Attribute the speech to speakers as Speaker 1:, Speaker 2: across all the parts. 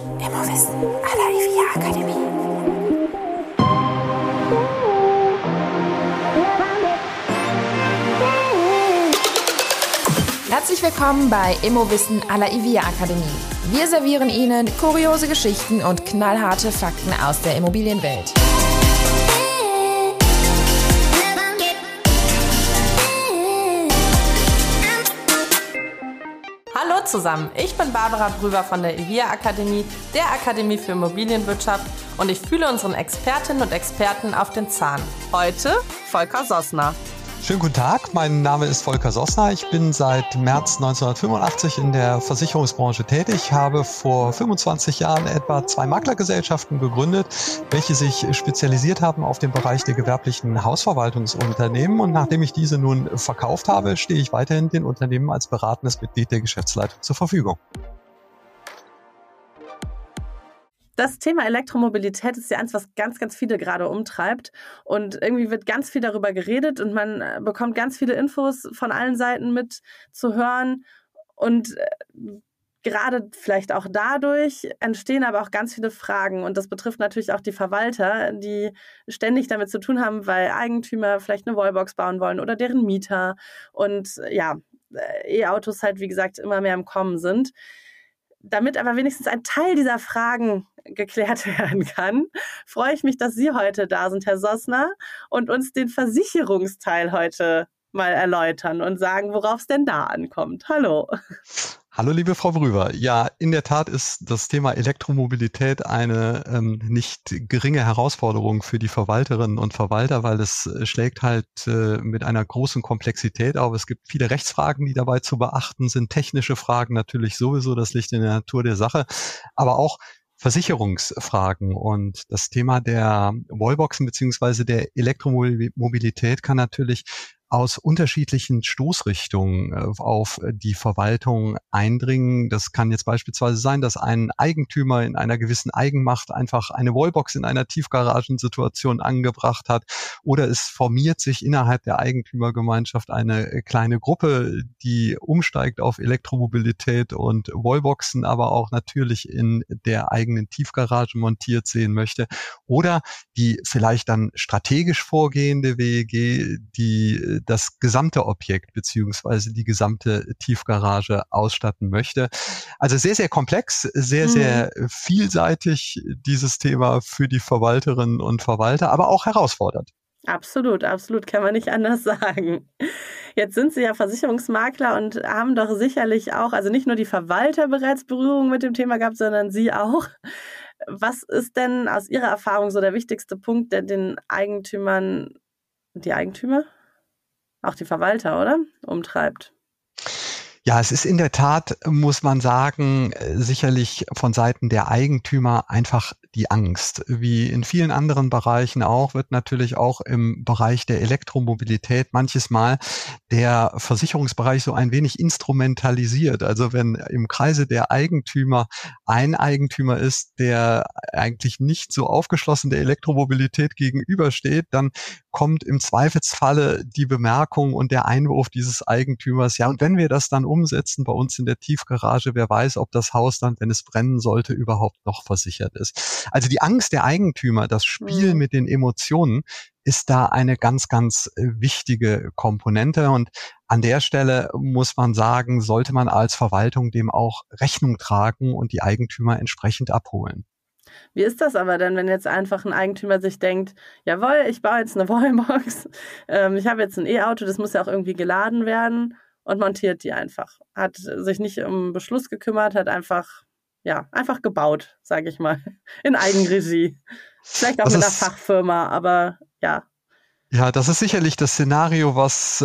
Speaker 1: Immowissen à la IVIA Akademie. Herzlich willkommen bei Immowissen à la IVIA Akademie. Wir servieren Ihnen kuriose Geschichten und knallharte Fakten aus der Immobilienwelt.
Speaker 2: Hallo zusammen, ich bin Barbara Brüwer von der IVIA Akademie, der Akademie für Immobilienwirtschaft, und ich fühle unseren Expertinnen und Experten auf den Zahn. Heute Volker Sossner.
Speaker 3: Schönen guten Tag, mein Name ist Volker Sossner. Ich bin seit März 1985 in der Versicherungsbranche tätig, habe vor 25 Jahren etwa 2 Maklergesellschaften gegründet, welche sich spezialisiert haben auf den Bereich der gewerblichen Hausverwaltungsunternehmen. Und nachdem ich diese nun verkauft habe, stehe ich weiterhin den Unternehmen als beratendes Mitglied der Geschäftsleitung zur Verfügung.
Speaker 2: Das Thema Elektromobilität ist ja eins, was ganz, ganz viele gerade umtreibt. Und irgendwie wird ganz viel darüber geredet und man bekommt ganz viele Infos von allen Seiten mit zu hören. Und gerade vielleicht auch dadurch entstehen aber auch ganz viele Fragen. Und das betrifft natürlich auch die Verwalter, die ständig damit zu tun haben, weil Eigentümer vielleicht eine Wallbox bauen wollen oder deren Mieter. Und ja, E-Autos halt, wie gesagt, immer mehr im Kommen sind. Damit aber wenigstens ein Teil dieser Fragen geklärt werden kann, freue ich mich, dass Sie heute da sind, Herr Sossner, und uns den Versicherungsteil heute mal erläutern und sagen, worauf es denn da ankommt. Hallo.
Speaker 3: Hallo, liebe Frau Brüwer. Ja, in der Tat ist das Thema Elektromobilität eine nicht geringe Herausforderung für die Verwalterinnen und Verwalter, weil es schlägt halt mit einer großen Komplexität auf. Es gibt viele Rechtsfragen, die dabei zu beachten sind, technische Fragen natürlich sowieso, das liegt in der Natur der Sache, aber auch Versicherungsfragen. Und das Thema der Wallboxen beziehungsweise der Elektromobilität kann natürlich aus unterschiedlichen Stoßrichtungen auf die Verwaltung eindringen. Das kann jetzt beispielsweise sein, dass ein Eigentümer in einer gewissen Eigenmacht einfach eine Wallbox in einer Tiefgaragensituation angebracht hat, oder es formiert sich innerhalb der Eigentümergemeinschaft eine kleine Gruppe, die umsteigt auf Elektromobilität und Wallboxen, aber auch natürlich in der eigenen Tiefgarage montiert sehen möchte, oder die vielleicht dann strategisch vorgehende WEG, die das gesamte Objekt beziehungsweise die gesamte Tiefgarage ausstatten möchte. Also sehr, sehr komplex, sehr, sehr vielseitig dieses Thema für die Verwalterinnen und Verwalter, aber auch herausfordernd.
Speaker 2: Absolut, absolut, kann man nicht anders sagen. Jetzt sind Sie ja Versicherungsmakler und haben doch sicherlich auch, also nicht nur die Verwalter bereits Berührung mit dem Thema gehabt, sondern Sie auch. Was ist denn aus Ihrer Erfahrung so der wichtigste Punkt, der den Eigentümern, die Eigentümer? Auch die Verwalter, oder? Umtreibt.
Speaker 3: Ja, es ist in der Tat, muss man sagen, sicherlich von Seiten der Eigentümer einfach die Angst. Wie in vielen anderen Bereichen auch, wird natürlich auch im Bereich der Elektromobilität manches Mal der Versicherungsbereich so ein wenig instrumentalisiert. Also wenn im Kreise der Eigentümer ein Eigentümer ist, der eigentlich nicht so aufgeschlossen der Elektromobilität gegenübersteht, dann kommt im Zweifelsfalle die Bemerkung und der Einwurf dieses Eigentümers, ja, und wenn wir das dann umsetzen bei uns in der Tiefgarage, wer weiß, ob das Haus dann, wenn es brennen sollte, überhaupt noch versichert ist. Also die Angst der Eigentümer, das Spiel mit den Emotionen, ist da eine ganz, ganz wichtige Komponente. Und an der Stelle muss man sagen, sollte man als Verwaltung dem auch Rechnung tragen und die Eigentümer entsprechend abholen.
Speaker 2: Wie ist das aber denn, wenn jetzt einfach ein Eigentümer sich denkt, jawohl, ich baue jetzt eine Wallbox, ich habe jetzt ein E-Auto, das muss ja auch irgendwie geladen werden, und montiert die einfach. Hat sich nicht um Beschluss gekümmert, hat einfach gebaut, sage ich mal, in Eigenregie. Vielleicht auch mit einer Fachfirma, aber ja.
Speaker 3: Ja, das ist sicherlich das Szenario, was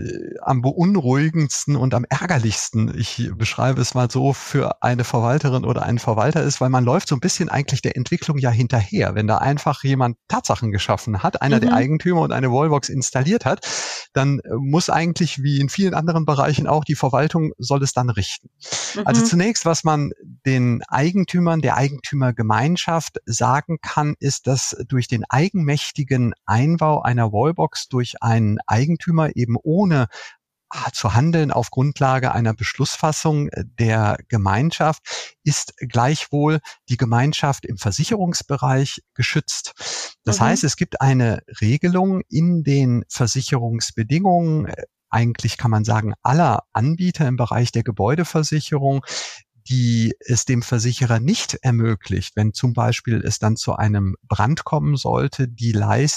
Speaker 3: am beunruhigendsten und am ärgerlichsten, ich beschreibe es mal so, für eine Verwalterin oder einen Verwalter ist, weil man läuft so ein bisschen eigentlich der Entwicklung ja hinterher. Wenn da einfach jemand Tatsachen geschaffen hat, einer der Eigentümer, und eine Wallbox installiert hat, dann muss eigentlich, wie in vielen anderen Bereichen auch, die Verwaltung soll es dann richten. Also zunächst, was man den Eigentümern, der Eigentümergemeinschaft sagen kann, ist, dass durch den eigenmächtigen Einbau einer Wallbox durch einen Eigentümer eben ohne zu handeln auf Grundlage einer Beschlussfassung der Gemeinschaft, ist gleichwohl die Gemeinschaft im Versicherungsbereich geschützt. Das heißt, es gibt eine Regelung in den Versicherungsbedingungen, eigentlich kann man sagen, aller Anbieter im Bereich der Gebäudeversicherung, die es dem Versicherer nicht ermöglicht, wenn zum Beispiel es dann zu einem Brand kommen sollte, die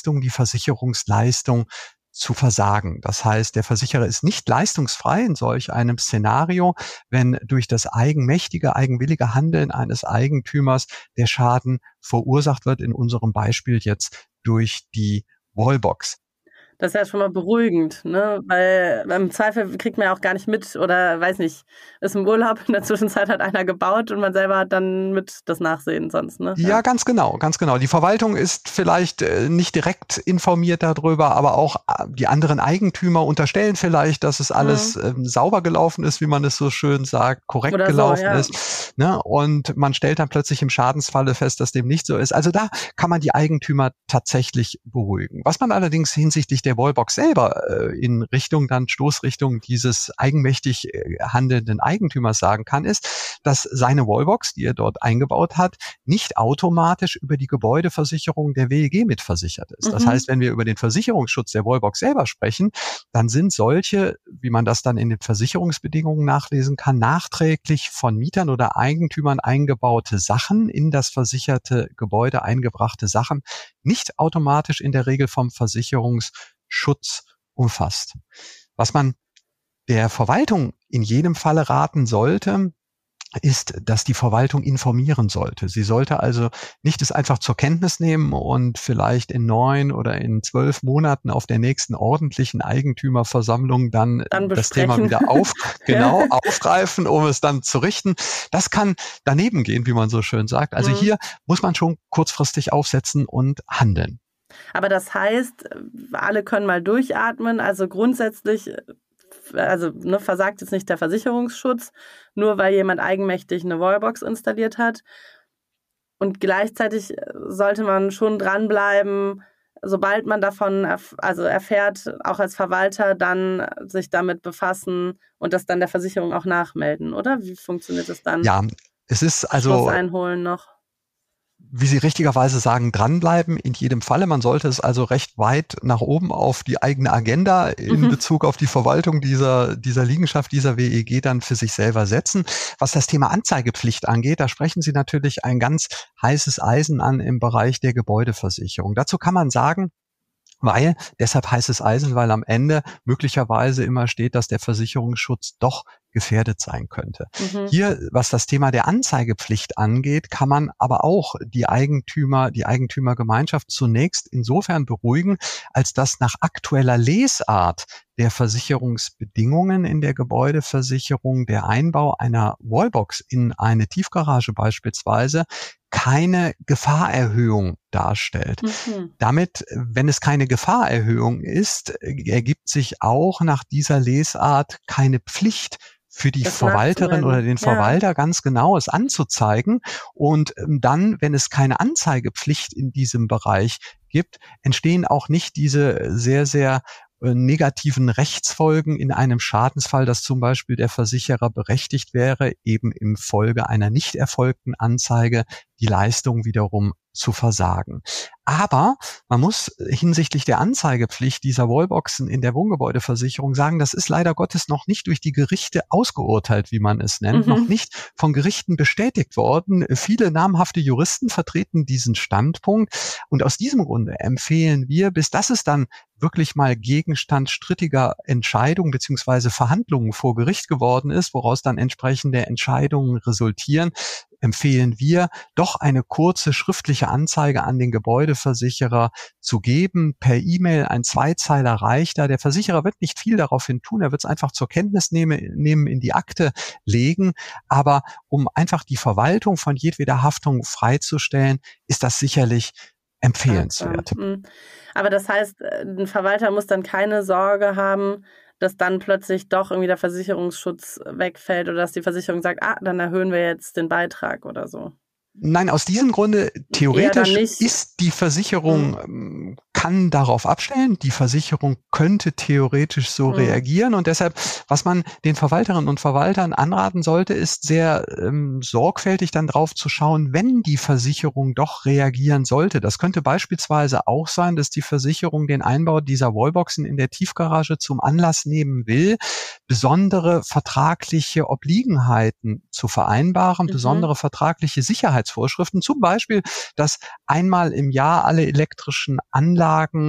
Speaker 3: Versicherungsleistung zu versagen. Das heißt, der Versicherer ist nicht leistungsfrei in solch einem Szenario, wenn durch das eigenwillige Handeln eines Eigentümers der Schaden verursacht wird, in unserem Beispiel jetzt durch die Wallbox.
Speaker 2: Das ist ja schon mal beruhigend, ne? Weil im Zweifel kriegt man ja auch gar nicht mit oder weiß nicht, ist im Urlaub, in der Zwischenzeit hat einer gebaut und man selber hat dann mit das Nachsehen sonst, ne?
Speaker 3: Ja, ganz genau, ganz genau. Die Verwaltung ist vielleicht nicht direkt informiert darüber, aber auch die anderen Eigentümer unterstellen vielleicht, dass es alles sauber gelaufen ist, wie man es so schön sagt, korrekt oder gelaufen ist. Ne? Und man stellt dann plötzlich im Schadensfalle fest, dass dem nicht so ist. Also da kann man die Eigentümer tatsächlich beruhigen. Was man allerdings hinsichtlich der Wallbox selber in Stoßrichtung dieses eigenmächtig handelnden Eigentümers sagen kann, ist, dass seine Wallbox, die er dort eingebaut hat, nicht automatisch über die Gebäudeversicherung der WEG mitversichert ist. Das heißt, wenn wir über den Versicherungsschutz der Wallbox selber sprechen, dann sind solche, wie man das dann in den Versicherungsbedingungen nachlesen kann, nachträglich von Mietern oder Eigentümern eingebaute Sachen, in das versicherte Gebäude eingebrachte Sachen, nicht automatisch in der Regel vom Versicherungsschutz umfasst. Was man der Verwaltung in jedem Falle raten sollte, ist, dass die Verwaltung informieren sollte. Sie sollte also nicht es einfach zur Kenntnis nehmen und vielleicht in 9 oder in 12 Monaten auf der nächsten ordentlichen Eigentümerversammlung dann das Thema wieder aufgreifen, um es dann zu richten. Das kann daneben gehen, wie man so schön sagt. Also hier muss man schon kurzfristig aufsetzen und handeln.
Speaker 2: Aber das heißt, alle können mal durchatmen, also grundsätzlich versagt jetzt nicht der Versicherungsschutz, nur weil jemand eigenmächtig eine Wallbox installiert hat. Und gleichzeitig sollte man schon dranbleiben, sobald man davon erfährt, auch als Verwalter, dann sich damit befassen und das dann der Versicherung auch nachmelden, oder? Wie funktioniert das dann?
Speaker 3: Ja, es ist also
Speaker 2: Schluss einholen noch.
Speaker 3: Wie Sie richtigerweise sagen, dranbleiben in jedem Falle. Man sollte es also recht weit nach oben auf die eigene Agenda in Bezug auf die Verwaltung dieser Liegenschaft, dieser WEG dann für sich selber setzen. Was das Thema Anzeigepflicht angeht, da sprechen Sie natürlich ein ganz heißes Eisen an im Bereich der Gebäudeversicherung. Dazu kann man sagen, deshalb heißes Eisen, weil am Ende möglicherweise immer steht, dass der Versicherungsschutz doch gefährdet sein könnte. Hier, was das Thema der Anzeigepflicht angeht, kann man aber auch die Eigentümergemeinschaft zunächst insofern beruhigen, als dass nach aktueller Lesart der Versicherungsbedingungen in der Gebäudeversicherung der Einbau einer Wallbox in eine Tiefgarage beispielsweise keine Gefahrerhöhung darstellt. Damit, wenn es keine Gefahrerhöhung ist, ergibt sich auch nach dieser Lesart keine Pflicht für die Verwalterin oder den Verwalter ganz genau es anzuzeigen. Und dann, wenn es keine Anzeigepflicht in diesem Bereich gibt, entstehen auch nicht diese sehr, sehr negativen Rechtsfolgen in einem Schadensfall, dass zum Beispiel der Versicherer berechtigt wäre, eben im Folge einer nicht erfolgten Anzeige die Leistung wiederum zu versagen. Aber man muss hinsichtlich der Anzeigepflicht dieser Wallboxen in der Wohngebäudeversicherung sagen, das ist leider Gottes noch nicht durch die Gerichte ausgeurteilt, wie man es nennt, noch nicht von Gerichten bestätigt worden. Viele namhafte Juristen vertreten diesen Standpunkt und aus diesem Grunde empfehlen wir, bis das es dann wirklich mal Gegenstand strittiger Entscheidungen beziehungsweise Verhandlungen vor Gericht geworden ist, woraus dann entsprechende Entscheidungen resultieren, empfehlen wir, doch eine kurze schriftliche Anzeige an den Gebäudeversicherer zu geben. Per E-Mail ein Zweizeiler reicht da. Der Versicherer wird nicht viel daraufhin tun. Er wird es einfach zur Kenntnis nehmen, in die Akte legen. Aber um einfach die Verwaltung von jedweder Haftung freizustellen, ist das sicherlich empfehlenswert.
Speaker 2: Aber das heißt, ein Verwalter muss dann keine Sorge haben, dass dann plötzlich doch irgendwie der Versicherungsschutz wegfällt oder dass die Versicherung sagt, dann erhöhen wir jetzt den Beitrag oder so.
Speaker 3: Nein, aus diesem Grunde, theoretisch ist die Versicherung kann darauf abstellen. Die Versicherung könnte theoretisch so reagieren. Und deshalb, was man den Verwalterinnen und Verwaltern anraten sollte, ist sehr sorgfältig dann drauf zu schauen, wenn die Versicherung doch reagieren sollte. Das könnte beispielsweise auch sein, dass die Versicherung den Einbau dieser Wallboxen in der Tiefgarage zum Anlass nehmen will, besondere vertragliche Obliegenheiten zu vereinbaren, besondere vertragliche Sicherheitsvorschriften, zum Beispiel, dass einmal im Jahr alle elektrischen Anlagen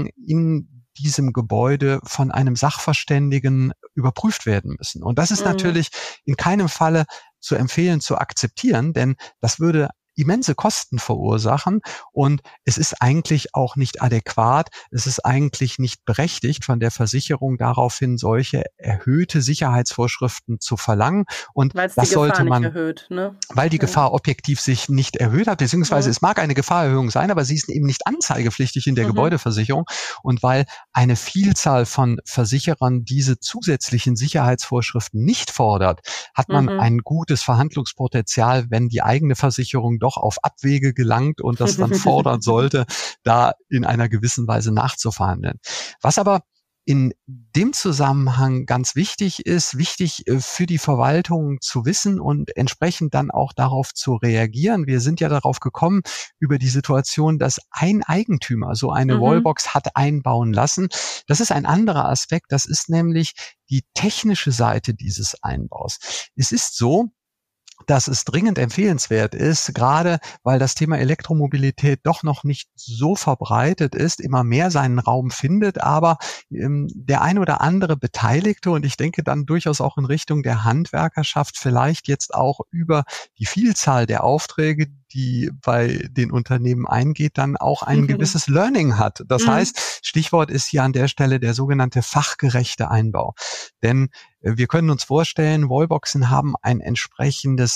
Speaker 3: in diesem Gebäude von einem Sachverständigen überprüft werden müssen. Und das ist natürlich in keinem Falle zu empfehlen, zu akzeptieren, denn das würde immense Kosten verursachen und es ist eigentlich auch nicht adäquat, es ist eigentlich nicht berechtigt von der Versicherung daraufhin solche erhöhte Sicherheitsvorschriften zu verlangen und das sollte man, erhöht, ne? Weil die Gefahr objektiv sich nicht erhöht hat, beziehungsweise es mag eine Gefahrerhöhung sein, aber sie ist eben nicht anzeigepflichtig in der Gebäudeversicherung und weil eine Vielzahl von Versicherern diese zusätzlichen Sicherheitsvorschriften nicht fordert, hat man ein gutes Verhandlungspotenzial, wenn die eigene Versicherung doch auf Abwege gelangt und das dann fordern sollte, da in einer gewissen Weise nachzuverhandeln. Was aber in dem Zusammenhang ganz wichtig ist, wichtig für die Verwaltung zu wissen und entsprechend dann auch darauf zu reagieren. Wir sind ja darauf gekommen, über die Situation, dass ein Eigentümer so eine Wallbox hat einbauen lassen. Das ist ein anderer Aspekt, das ist nämlich die technische Seite dieses Einbaus. Es ist so, dass es dringend empfehlenswert ist, gerade weil das Thema Elektromobilität doch noch nicht so verbreitet ist, immer mehr seinen Raum findet, aber der ein oder andere Beteiligte und ich denke dann durchaus auch in Richtung der Handwerkerschaft vielleicht jetzt auch über die Vielzahl der Aufträge, die bei den Unternehmen eingeht, dann auch ein gewisses Learning hat. Das heißt, Stichwort ist hier an der Stelle der sogenannte fachgerechte Einbau. Denn wir können uns vorstellen, Wallboxen haben eine entsprechende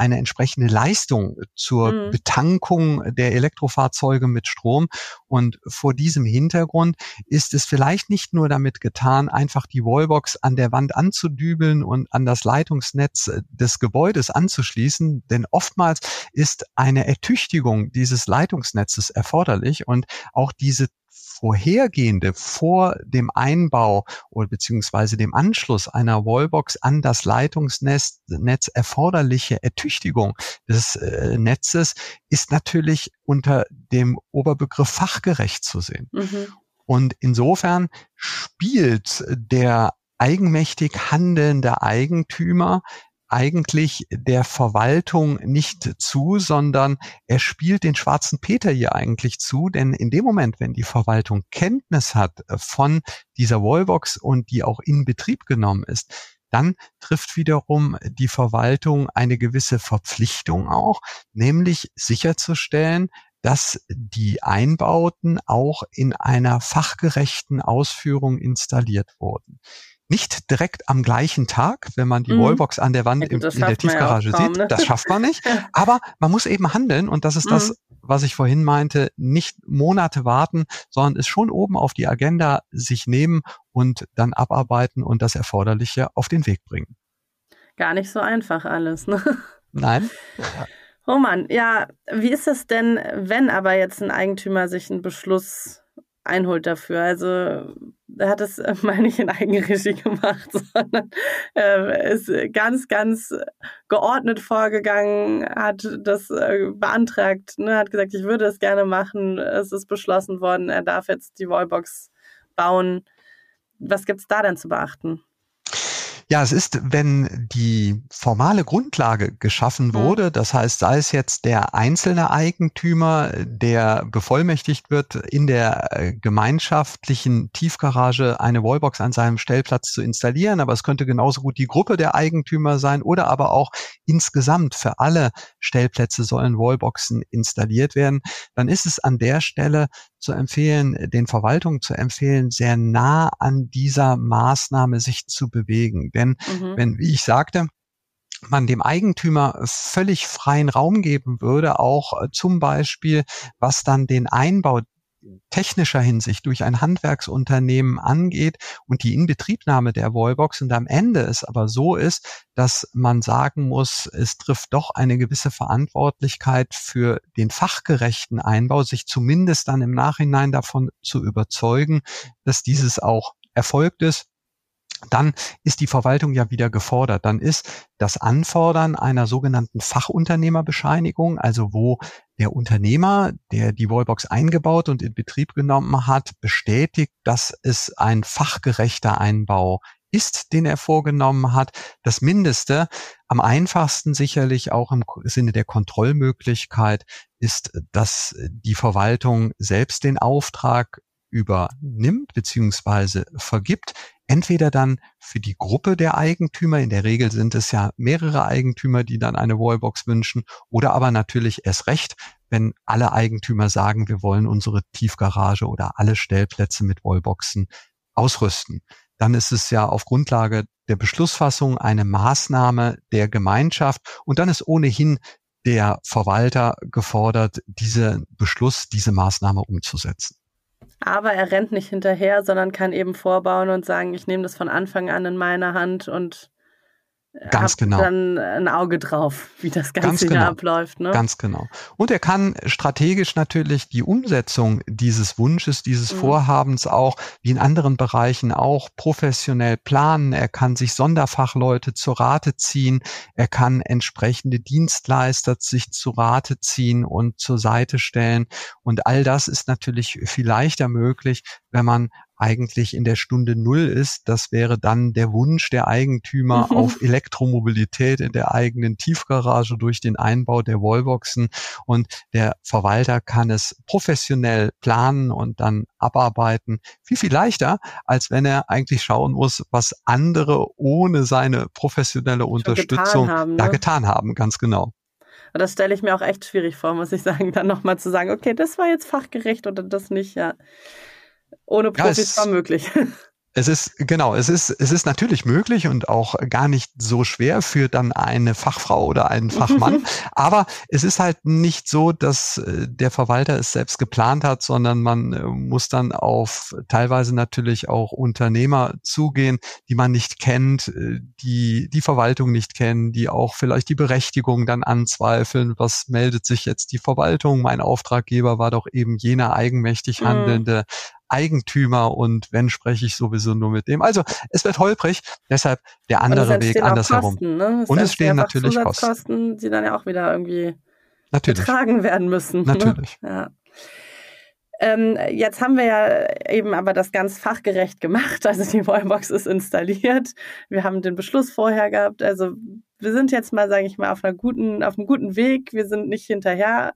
Speaker 3: Leistung zur Betankung der Elektrofahrzeuge mit Strom. Und vor diesem Hintergrund ist es vielleicht nicht nur damit getan, einfach die Wallbox an der Wand anzudübeln und an das Leitungsnetz des Gebäudes anzuschließen, denn oftmals ist eine Ertüchtigung dieses Leitungsnetzes erforderlich und auch diese vorhergehende, vor dem Einbau oder beziehungsweise dem Anschluss einer Wallbox an das Leitungsnetz erforderliche Ertüchtigung des Netzes ist natürlich unter dem Oberbegriff fachgerecht zu sehen. Und insofern spielt der eigenmächtig handelnde Eigentümer eigentlich der Verwaltung nicht zu, sondern er spielt den schwarzen Peter hier eigentlich zu, denn in dem Moment, wenn die Verwaltung Kenntnis hat von dieser Wallbox und die auch in Betrieb genommen ist, dann trifft wiederum die Verwaltung eine gewisse Verpflichtung auch, nämlich sicherzustellen, dass die Einbauten auch in einer fachgerechten Ausführung installiert wurden. Nicht direkt am gleichen Tag, wenn man die Wallbox an der Wand in der Tiefgarage sieht. Ne? Das schafft man nicht. Aber man muss eben handeln und das ist das, was ich vorhin meinte, nicht Monate warten, sondern es schon oben auf die Agenda sich nehmen und dann abarbeiten und das Erforderliche auf den Weg bringen.
Speaker 2: Gar nicht so einfach alles, ne?
Speaker 3: Nein.
Speaker 2: Oh Mann, ja, wie ist es denn, wenn aber jetzt ein Eigentümer sich einen Beschluss einholt dafür? Also er hat es mal nicht in Eigenregie gemacht, sondern ist ganz, ganz geordnet vorgegangen, hat das beantragt, ne, hat gesagt, ich würde es gerne machen, es ist beschlossen worden, er darf jetzt die Wallbox bauen. Was gibt's da denn zu beachten?
Speaker 3: Ja, es ist, wenn die formale Grundlage geschaffen wurde, das heißt, sei es jetzt der einzelne Eigentümer, der bevollmächtigt wird, in der gemeinschaftlichen Tiefgarage eine Wallbox an seinem Stellplatz zu installieren, aber es könnte genauso gut die Gruppe der Eigentümer sein oder aber auch insgesamt für alle Stellplätze sollen Wallboxen installiert werden, dann ist es an der Stelle zu empfehlen, den Verwaltungen zu empfehlen, sehr nah an dieser Maßnahme sich zu bewegen. Denn wenn, wie ich sagte, man dem Eigentümer völlig freien Raum geben würde, auch zum Beispiel, was dann den Einbau technischer Hinsicht durch ein Handwerksunternehmen angeht und die Inbetriebnahme der Wallbox und am Ende es aber so ist, dass man sagen muss, es trifft doch eine gewisse Verantwortlichkeit für den fachgerechten Einbau, sich zumindest dann im Nachhinein davon zu überzeugen, dass dieses auch erfolgt ist, dann ist die Verwaltung ja wieder gefordert. Dann ist das Anfordern einer sogenannten Fachunternehmerbescheinigung, also wo der Unternehmer, der die Wallbox eingebaut und in Betrieb genommen hat, bestätigt, dass es ein fachgerechter Einbau ist, den er vorgenommen hat. Das Mindeste, am einfachsten sicherlich auch im Sinne der Kontrollmöglichkeit, ist, dass die Verwaltung selbst den Auftrag übernimmt bzw. vergibt, entweder dann für die Gruppe der Eigentümer, in der Regel sind es ja mehrere Eigentümer, die dann eine Wallbox wünschen, oder aber natürlich erst recht, wenn alle Eigentümer sagen, wir wollen unsere Tiefgarage oder alle Stellplätze mit Wallboxen ausrüsten. Dann ist es ja auf Grundlage der Beschlussfassung eine Maßnahme der Gemeinschaft und dann ist ohnehin der Verwalter gefordert, diesen Beschluss, diese Maßnahme umzusetzen.
Speaker 2: Aber er rennt nicht hinterher, sondern kann eben vorbauen und sagen, ich nehme das von Anfang an in meine Hand und
Speaker 3: Ganz genau.
Speaker 2: Dann ein Auge drauf, wie das Ganze hier abläuft. Ne?
Speaker 3: Ganz genau. Und er kann strategisch natürlich die Umsetzung dieses Wunsches, dieses Vorhabens auch, wie in anderen Bereichen auch, professionell planen. Er kann sich Sonderfachleute zu Rate ziehen. Er kann entsprechende Dienstleister sich zu Rate ziehen und zur Seite stellen. Und all das ist natürlich viel leichter möglich, wenn man eigentlich in der Stunde Null ist. Das wäre dann der Wunsch der Eigentümer auf Elektromobilität in der eigenen Tiefgarage durch den Einbau der Wallboxen. Und der Verwalter kann es professionell planen und dann abarbeiten. Viel, viel leichter, als wenn er eigentlich schauen muss, was andere ohne seine professionelle Unterstützung getan haben. Ganz genau.
Speaker 2: Das stelle ich mir auch echt schwierig vor, muss ich sagen, dann nochmal zu sagen, okay, das war jetzt fachgerecht oder das nicht, ja. Ohne Profis war möglich.
Speaker 3: Es ist natürlich möglich und auch gar nicht so schwer für dann eine Fachfrau oder einen Fachmann. Aber es ist halt nicht so, dass der Verwalter es selbst geplant hat, sondern man muss dann auf teilweise natürlich auch Unternehmer zugehen, die man nicht kennt, die Verwaltung nicht kennen, die auch vielleicht die Berechtigung dann anzweifeln. Was meldet sich jetzt die Verwaltung? Mein Auftraggeber war doch eben jener eigenmächtig handelnde Eigentümer und wenn, spreche ich sowieso nur mit dem. Also es wird holprig, deshalb der andere Weg andersherum.
Speaker 2: Ne?
Speaker 3: Und es stehen natürlich
Speaker 2: Kosten, die dann ja auch wieder irgendwie getragen werden müssen.
Speaker 3: Natürlich.
Speaker 2: Ne? Ja. Jetzt haben wir ja eben aber das ganz fachgerecht gemacht. Also die Wallbox ist installiert. Wir haben den Beschluss vorher gehabt. Also wir sind jetzt mal, sage ich mal, auf einem guten Weg. Wir sind nicht hinterher.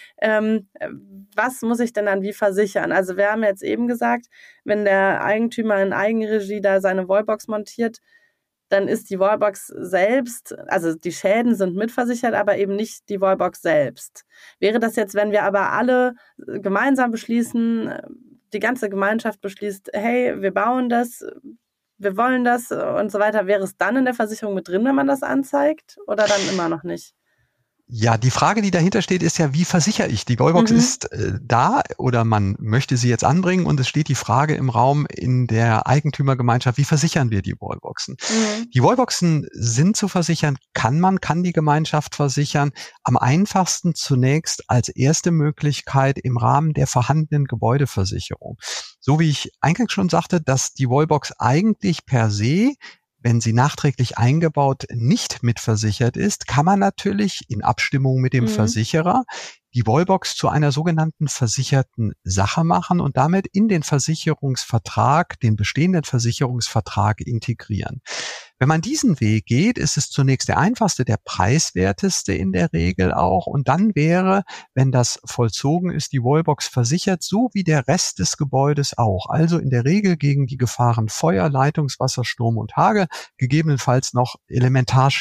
Speaker 2: Was muss ich denn dann wie versichern? Also wir haben jetzt eben gesagt, wenn der Eigentümer in Eigenregie da seine Wallbox montiert, dann ist die Wallbox selbst, also die Schäden sind mitversichert, aber eben nicht die Wallbox selbst. Wäre das jetzt, wenn wir aber alle gemeinsam beschließen, die ganze Gemeinschaft beschließt, hey, wir bauen das, wir wollen das und so weiter, wäre es dann in der Versicherung mit drin, wenn man das anzeigt oder dann immer noch nicht?
Speaker 3: Ja, die Frage, die dahinter steht, ist ja, wie versichere ich? Die Wallbox ist da oder man möchte sie jetzt anbringen und es steht die Frage im Raum in der Eigentümergemeinschaft, wie versichern wir die Wallboxen? Die Wallboxen sind zu versichern, kann die Gemeinschaft versichern. Am einfachsten zunächst als erste Möglichkeit im Rahmen der vorhandenen Gebäudeversicherung. So wie ich eingangs schon sagte, dass die Wallbox eigentlich per se, wenn sie nachträglich eingebaut nicht mitversichert ist, kann man natürlich in Abstimmung mit dem Versicherer die Wallbox zu einer sogenannten versicherten Sache machen und damit in den Versicherungsvertrag, den bestehenden Versicherungsvertrag integrieren. Wenn man diesen Weg geht, ist es zunächst der einfachste, der preiswerteste in der Regel auch. Und dann wäre, wenn das vollzogen ist, die Wallbox versichert, so wie der Rest des Gebäudes auch. Also in der Regel gegen die Gefahren Feuer, Leitungswasser, Sturm und Hagel, gegebenenfalls noch Elementarschäden.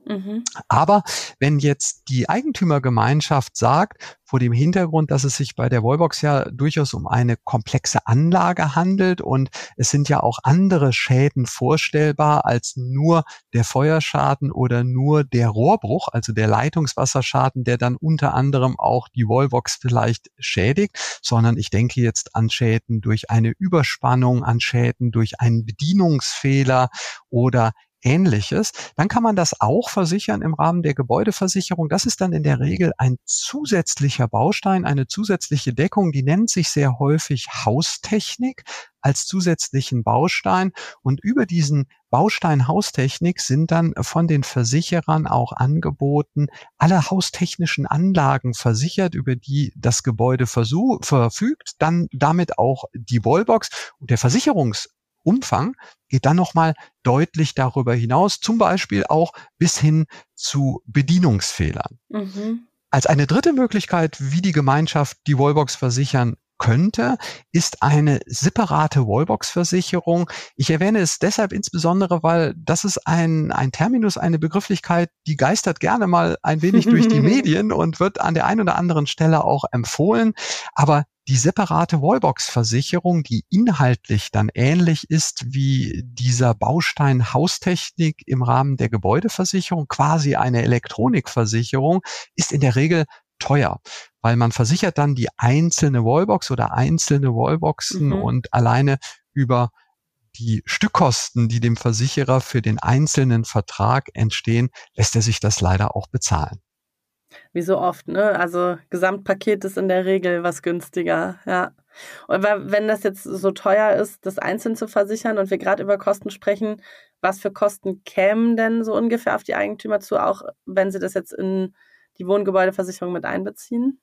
Speaker 2: Mhm.
Speaker 3: Aber wenn jetzt die Eigentümergemeinschaft sagt, vor dem Hintergrund, dass es sich bei der Wallbox ja durchaus um eine komplexe Anlage handelt und es sind ja auch andere Schäden vorstellbar als nur der Feuerschaden oder nur der Rohrbruch, also der Leitungswasserschaden, der dann unter anderem auch die Wallbox vielleicht schädigt, sondern ich denke jetzt an Schäden durch eine Überspannung, an Schäden durch einen Bedienungsfehler oder Ähnliches, dann kann man das auch versichern im Rahmen der Gebäudeversicherung. Das ist dann in der Regel ein zusätzlicher Baustein, eine zusätzliche Deckung, die nennt sich sehr häufig Haustechnik als zusätzlichen Baustein. Und über diesen Baustein Haustechnik sind dann von den Versicherern auch angeboten, alle haustechnischen Anlagen versichert, über die das Gebäude verfügt, dann damit auch die Wallbox und der Versicherungsumfang geht dann nochmal deutlich darüber hinaus, zum Beispiel auch bis hin zu Bedienungsfehlern.
Speaker 2: Mhm.
Speaker 3: Als eine dritte Möglichkeit, wie die Gemeinschaft die Wallbox versichern könnte, ist eine separate Wallbox-Versicherung. Ich erwähne es deshalb insbesondere, weil das ist ein Terminus, eine Begrifflichkeit, die geistert gerne mal ein wenig durch die Medien und wird an der einen oder anderen Stelle auch empfohlen. Aber die separate Wallbox-Versicherung, die inhaltlich dann ähnlich ist wie dieser Baustein Haustechnik im Rahmen der Gebäudeversicherung, quasi eine Elektronikversicherung, ist in der Regel teuer, weil man versichert dann die einzelne Wallbox oder einzelne Wallboxen und alleine über die Stückkosten, die dem Versicherer für den einzelnen Vertrag entstehen, lässt er sich das leider auch bezahlen.
Speaker 2: Wie so oft, ne? Also Gesamtpaket ist in der Regel was günstiger, ja. Und wenn das jetzt so teuer ist, das einzeln zu versichern und wir gerade über Kosten sprechen, was für Kosten kämen denn so ungefähr auf die Eigentümer zu, auch wenn sie das jetzt in die Wohngebäudeversicherung mit einbeziehen?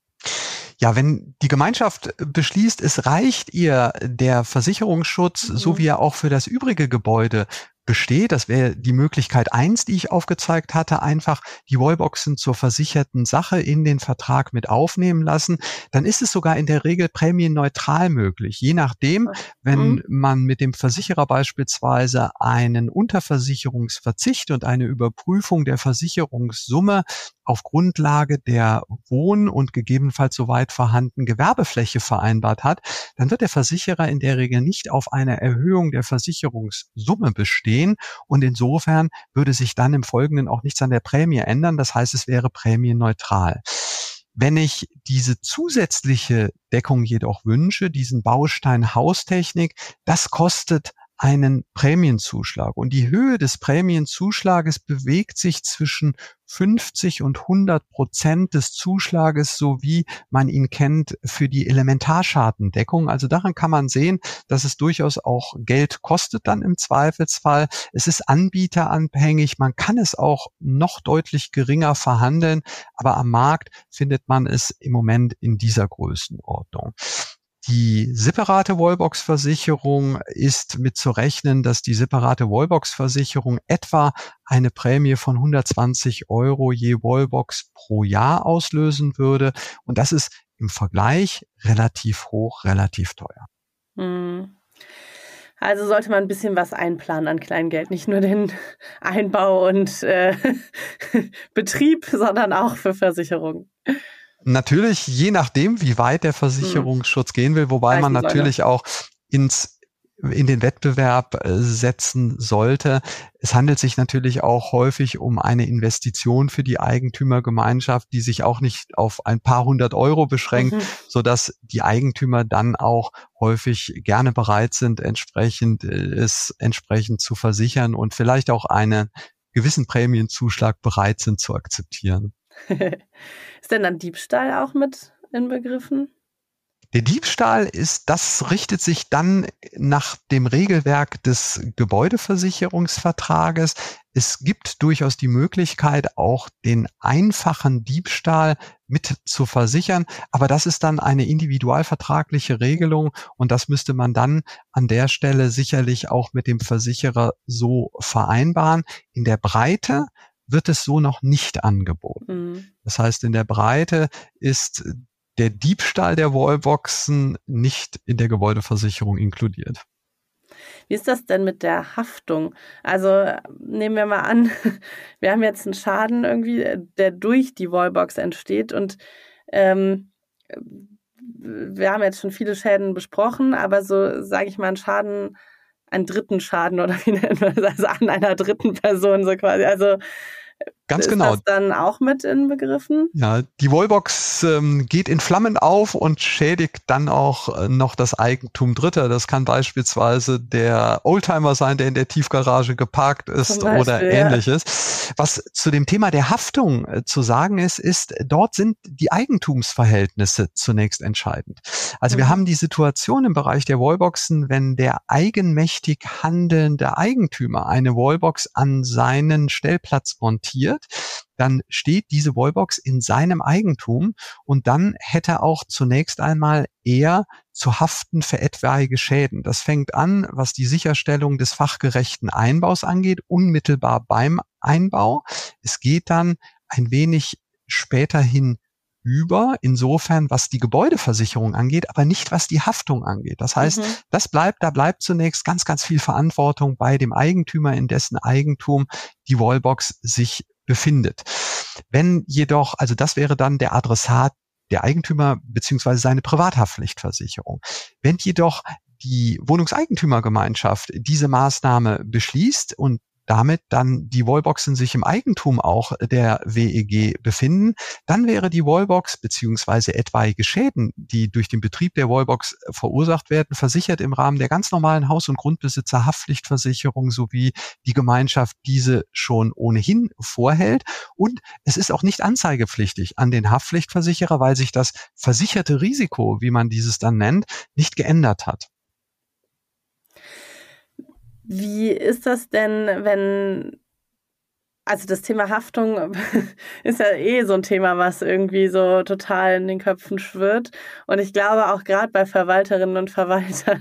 Speaker 3: Ja, wenn die Gemeinschaft beschließt, es reicht ihr der Versicherungsschutz, so wie er auch für das übrige Gebäude besteht, das wäre die Möglichkeit 1, die ich aufgezeigt hatte, einfach die Wallboxen zur versicherten Sache in den Vertrag mit aufnehmen lassen, dann ist es sogar in der Regel prämienneutral möglich. Je nachdem, wenn man mit dem Versicherer beispielsweise einen Unterversicherungsverzicht und eine Überprüfung der Versicherungssumme auf Grundlage der Wohn- und gegebenenfalls soweit vorhandenen Gewerbefläche vereinbart hat, dann wird der Versicherer in der Regel nicht auf eine Erhöhung der Versicherungssumme bestehen und insofern würde sich dann im Folgenden auch nichts an der Prämie ändern. Das heißt, es wäre prämienneutral. Wenn ich diese zusätzliche Deckung jedoch wünsche, diesen Baustein Haustechnik, das kostet einen Prämienzuschlag. Und die Höhe des Prämienzuschlages bewegt sich zwischen 50 und 100% des Zuschlages, so wie man ihn kennt für die Elementarschadendeckung. Also daran kann man sehen, dass es durchaus auch Geld kostet dann im Zweifelsfall. Es ist anbieteranhängig. Man kann es auch noch deutlich geringer verhandeln, aber am Markt findet man es im Moment in dieser Größenordnung. Die separate Wallbox-Versicherung ist mit zu rechnen, dass die separate Wallbox-Versicherung etwa eine Prämie von 120 € je Wallbox pro Jahr auslösen würde. Und das ist im Vergleich relativ hoch, relativ teuer.
Speaker 2: Also sollte man ein bisschen was einplanen an Kleingeld, nicht nur den Einbau und Betrieb, sondern auch für Versicherungen.
Speaker 3: Natürlich, je nachdem, wie weit der Versicherungsschutz gehen will, wobei man natürlich auch in den Wettbewerb setzen sollte. Es handelt sich natürlich auch häufig um eine Investition für die Eigentümergemeinschaft, die sich auch nicht auf ein paar 100 € beschränkt, sodass die Eigentümer dann auch häufig gerne bereit sind, entsprechend zu versichern und vielleicht auch einen gewissen Prämienzuschlag bereit sind zu akzeptieren.
Speaker 2: Ist denn dann Diebstahl auch mit inbegriffen?
Speaker 3: Der Diebstahl das richtet sich dann nach dem Regelwerk des Gebäudeversicherungsvertrages. Es gibt durchaus die Möglichkeit, auch den einfachen Diebstahl mit zu versichern, aber das ist dann eine individualvertragliche Regelung und das müsste man dann an der Stelle sicherlich auch mit dem Versicherer so vereinbaren. In der Breite wird es so noch nicht angeboten. Das heißt, in der Breite ist der Diebstahl der Wallboxen nicht in der Gebäudeversicherung inkludiert.
Speaker 2: Wie ist das denn mit der Haftung? Also nehmen wir mal an, wir haben jetzt einen Schaden irgendwie, der durch die Wallbox entsteht und wir haben jetzt schon viele Schäden besprochen, aber so, sage ich mal, einen dritten Schaden oder wie nennt man das, also an einer dritten Person so quasi, also
Speaker 3: Ganz
Speaker 2: ist
Speaker 3: genau.
Speaker 2: das dann auch mit inbegriffen?
Speaker 3: Ja, die Wallbox geht in Flammen auf und schädigt dann auch noch das Eigentum Dritter. Das kann beispielsweise der Oldtimer sein, der in der Tiefgarage geparkt ist oder Ähnliches. Was zu dem Thema der Haftung zu sagen ist, dort sind die Eigentumsverhältnisse zunächst entscheidend. Also wir haben die Situation im Bereich der Wallboxen, wenn der eigenmächtig handelnde Eigentümer eine Wallbox an seinen Stellplatz montiert, dann steht diese Wallbox in seinem Eigentum und dann hätte auch zunächst einmal er zu haften für etwaige Schäden. Das fängt an, was die Sicherstellung des fachgerechten Einbaus angeht, unmittelbar beim Einbau. Es geht dann ein wenig später hin insofern, was die Gebäudeversicherung angeht, aber nicht, was die Haftung angeht. Das heißt, da bleibt zunächst ganz, ganz viel Verantwortung bei dem Eigentümer, in dessen Eigentum die Wallbox sich befindet. Wenn jedoch, also das wäre dann der Adressat, der Eigentümer beziehungsweise seine Privathaftpflichtversicherung. Wenn jedoch die Wohnungseigentümergemeinschaft diese Maßnahme beschließt und damit dann die Wallboxen sich im Eigentum auch der WEG befinden, dann wäre die Wallbox beziehungsweise etwaige Schäden, die durch den Betrieb der Wallbox verursacht werden, versichert im Rahmen der ganz normalen Haus- und Grundbesitzer-Haftpflichtversicherung, sowie die Gemeinschaft diese schon ohnehin vorhält. Und es ist auch nicht anzeigepflichtig an den Haftpflichtversicherer, weil sich das versicherte Risiko, wie man dieses dann nennt, nicht geändert hat.
Speaker 2: Wie ist das denn, also das Thema Haftung ist ja so ein Thema, was irgendwie so total in den Köpfen schwirrt. Und ich glaube auch gerade bei Verwalterinnen und Verwaltern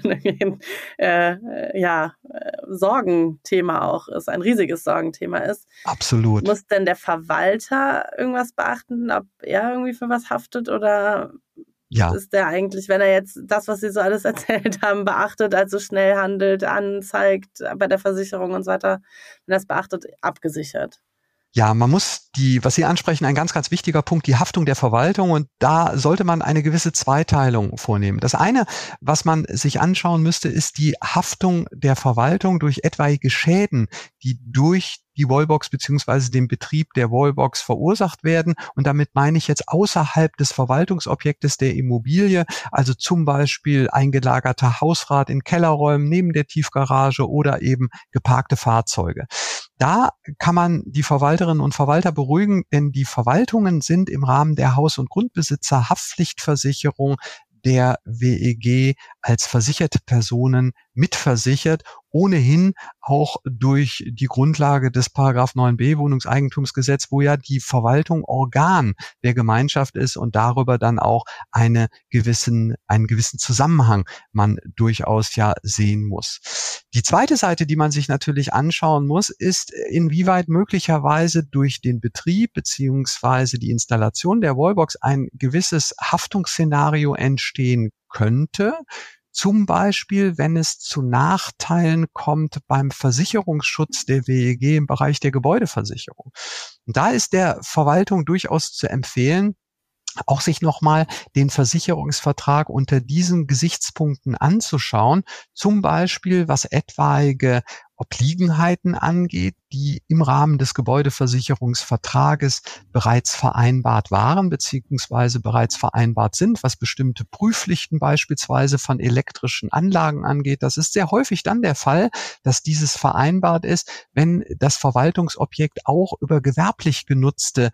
Speaker 2: Sorgenthema auch ist, ein riesiges Sorgenthema ist.
Speaker 3: Absolut.
Speaker 2: Muss denn der Verwalter irgendwas beachten, ob er irgendwie für was haftet oder... Ja. Ist der eigentlich, wenn er jetzt das, was Sie so alles erzählt haben, beachtet, also schnell handelt, anzeigt bei der Versicherung und so weiter, wenn er es beachtet, abgesichert?
Speaker 3: Ja, man muss was Sie ansprechen, ein ganz, ganz wichtiger Punkt, die Haftung der Verwaltung, und da sollte man eine gewisse Zweiteilung vornehmen. Das eine, was man sich anschauen müsste, ist die Haftung der Verwaltung durch etwaige Schäden, die durch die Wallbox beziehungsweise den Betrieb der Wallbox verursacht werden. Und damit meine ich jetzt außerhalb des Verwaltungsobjektes der Immobilie, also zum Beispiel eingelagerter Hausrat in Kellerräumen neben der Tiefgarage oder eben geparkte Fahrzeuge. Da kann man die Verwalterinnen und Verwalter beruhigen, denn die Verwaltungen sind im Rahmen der Haus- und Grundbesitzer Haftpflichtversicherung der WEG als versicherte Personen mitversichert, ohnehin auch durch die Grundlage des Paragraph 9b Wohnungseigentumsgesetz, wo ja die Verwaltung Organ der Gemeinschaft ist und darüber dann auch einen gewissen Zusammenhang man durchaus ja sehen muss. Die zweite Seite, die man sich natürlich anschauen muss, ist, inwieweit möglicherweise durch den Betrieb beziehungsweise die Installation der Wallbox ein gewisses Haftungsszenario entstehen könnte. Zum Beispiel, wenn es zu Nachteilen kommt beim Versicherungsschutz der WEG im Bereich der Gebäudeversicherung. Und da ist der Verwaltung durchaus zu empfehlen, auch sich nochmal den Versicherungsvertrag unter diesen Gesichtspunkten anzuschauen, zum Beispiel was etwaige Obliegenheiten angeht, die im Rahmen des Gebäudeversicherungsvertrages bereits vereinbart waren beziehungsweise bereits vereinbart sind, was bestimmte Prüfpflichten beispielsweise von elektrischen Anlagen angeht. Das ist sehr häufig dann der Fall, dass dieses vereinbart ist, wenn das Verwaltungsobjekt auch über gewerblich genutzte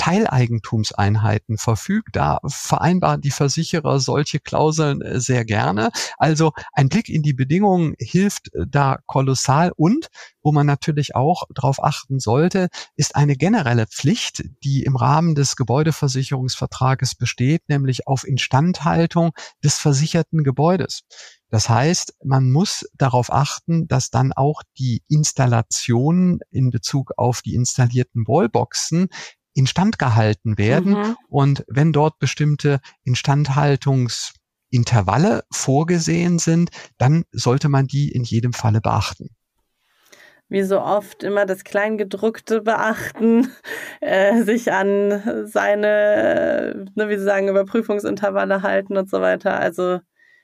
Speaker 3: Teileigentumseinheiten verfügt. Da vereinbaren die Versicherer solche Klauseln sehr gerne. Also ein Blick in die Bedingungen hilft da kolossal, und wo man natürlich auch darauf achten sollte, ist eine generelle Pflicht, die im Rahmen des Gebäudeversicherungsvertrages besteht, nämlich auf Instandhaltung des versicherten Gebäudes. Das heißt, man muss darauf achten, dass dann auch die Installationen in Bezug auf die installierten Wallboxen instand gehalten werden. Und wenn dort bestimmte Instandhaltungsmaßnahmen Intervalle vorgesehen sind, dann sollte man die in jedem Falle beachten.
Speaker 2: Wie so oft immer das Kleingedruckte beachten, sich an seine, wie Sie sagen, Überprüfungsintervalle halten und so weiter. Also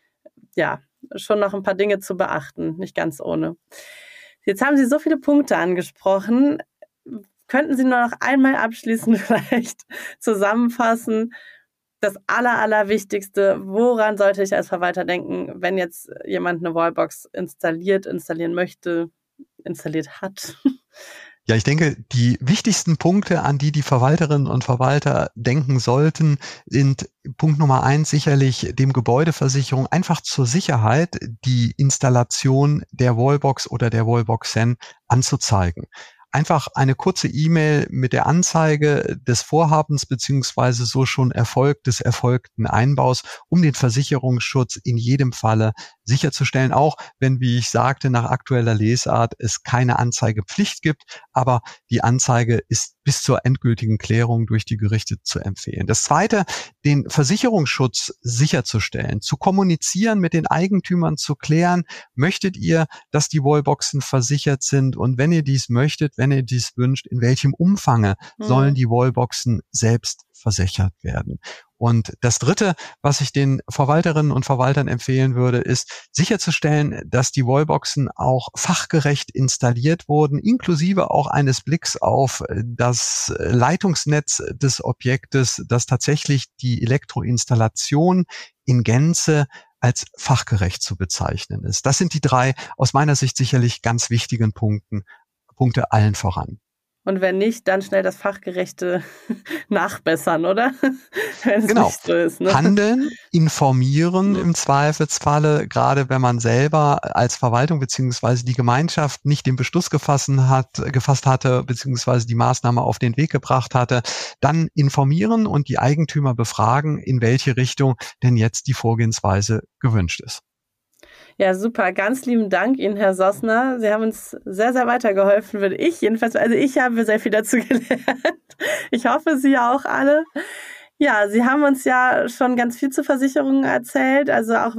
Speaker 2: ja, schon noch ein paar Dinge zu beachten, nicht ganz ohne. Jetzt haben Sie so viele Punkte angesprochen. Könnten Sie nur noch einmal abschließend vielleicht zusammenfassen, das Allerwichtigste, woran sollte ich als Verwalter denken, wenn jetzt jemand eine Wallbox installieren möchte, installiert hat?
Speaker 3: Ja, ich denke, die wichtigsten Punkte, an die Verwalterinnen und Verwalter denken sollten, sind Punkt Nummer 1 sicherlich dem Gebäudeversicherung einfach zur Sicherheit die Installation der Wallbox oder der Wallbox-SEN anzuzeigen. Einfach eine kurze E-Mail mit der Anzeige des Vorhabens beziehungsweise so schon des erfolgten Einbaus, um den Versicherungsschutz in jedem Falle sicherzustellen, auch wenn, wie ich sagte, nach aktueller Lesart es keine Anzeigepflicht gibt, aber die Anzeige ist bis zur endgültigen Klärung durch die Gerichte zu empfehlen. Das Zweite, den Versicherungsschutz sicherzustellen, zu kommunizieren mit den Eigentümern, zu klären, möchtet ihr, dass die Wallboxen versichert sind und wenn ihr dies möchtet, wenn ihr dies wünscht, in welchem Umfange sollen die Wallboxen selbst versichert werden. Und das Dritte, was ich den Verwalterinnen und Verwaltern empfehlen würde, ist sicherzustellen, dass die Wallboxen auch fachgerecht installiert wurden, inklusive auch eines Blicks auf das Leitungsnetz des Objektes, dass tatsächlich die Elektroinstallation in Gänze als fachgerecht zu bezeichnen ist. Das sind die 3 aus meiner Sicht sicherlich ganz wichtigen Punkte allen voran.
Speaker 2: Und wenn nicht, dann schnell das Fachgerechte nachbessern, oder? Wenn es
Speaker 3: genau.
Speaker 2: Nicht so ist, ne?
Speaker 3: Handeln, informieren im Zweifelsfalle, gerade wenn man selber als Verwaltung beziehungsweise die Gemeinschaft nicht den Beschluss gefasst hatte, beziehungsweise die Maßnahme auf den Weg gebracht hatte, dann informieren und die Eigentümer befragen, in welche Richtung denn jetzt die Vorgehensweise gewünscht ist.
Speaker 2: Ja, super. Ganz lieben Dank Ihnen, Herr Sossner. Sie haben uns sehr, sehr weitergeholfen, würde ich jedenfalls. Also ich habe sehr viel dazu gelernt. Ich hoffe, Sie auch alle. Ja, Sie haben uns ja schon ganz viel zu Versicherungen erzählt, also auch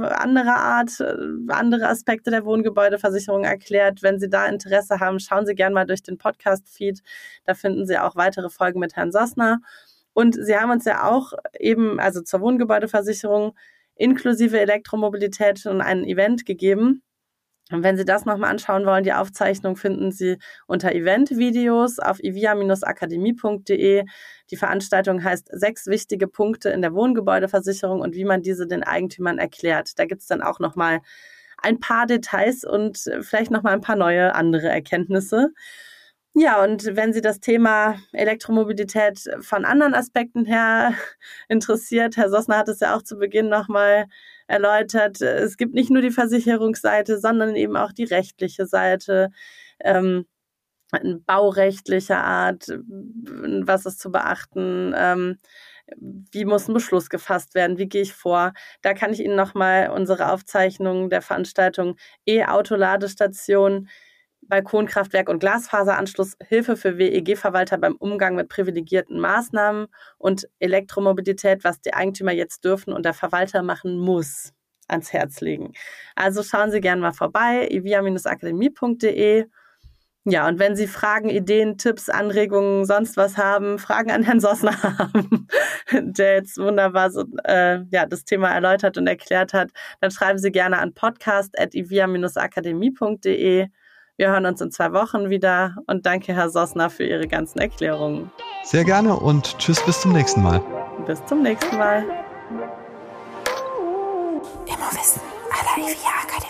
Speaker 2: andere Aspekte der Wohngebäudeversicherung erklärt. Wenn Sie da Interesse haben, schauen Sie gerne mal durch den Podcast-Feed. Da finden Sie auch weitere Folgen mit Herrn Sossner. Und Sie haben uns ja auch eben, also zur Wohngebäudeversicherung, inklusive Elektromobilität schon ein Event gegeben. Und wenn Sie das nochmal anschauen wollen, die Aufzeichnung finden Sie unter Eventvideos auf ivia-akademie.de. Die Veranstaltung heißt 6 wichtige Punkte in der Wohngebäudeversicherung und wie man diese den Eigentümern erklärt. Da gibt es dann auch nochmal ein paar Details und vielleicht nochmal ein paar neue andere Erkenntnisse. Ja, und wenn Sie das Thema Elektromobilität von anderen Aspekten her interessiert, Herr Sossner hat es ja auch zu Beginn nochmal erläutert, es gibt nicht nur die Versicherungsseite, sondern eben auch die rechtliche Seite, baurechtlicher Art, was ist zu beachten, wie muss ein Beschluss gefasst werden, wie gehe ich vor. Da kann ich Ihnen nochmal unsere Aufzeichnung der Veranstaltung E-Auto-Ladestation, Balkonkraftwerk und Glasfaseranschluss, Hilfe für WEG-Verwalter beim Umgang mit privilegierten Maßnahmen und Elektromobilität, was die Eigentümer jetzt dürfen und der Verwalter machen muss, ans Herz legen. Also schauen Sie gerne mal vorbei, ivia-akademie.de. Ja, und wenn Sie Fragen, Ideen, Tipps, Anregungen, sonst was haben, Fragen an Herrn Sossner haben, der jetzt wunderbar so, das Thema erläutert und erklärt hat, dann schreiben Sie gerne an podcast@ivia-akademie.de. Wir hören uns in 2 Wochen wieder und danke, Herr Sossner, für Ihre ganzen Erklärungen.
Speaker 3: Sehr gerne und tschüss, bis zum nächsten Mal.
Speaker 2: Bis zum nächsten Mal.
Speaker 1: Immowissen à la IVIA Akademie.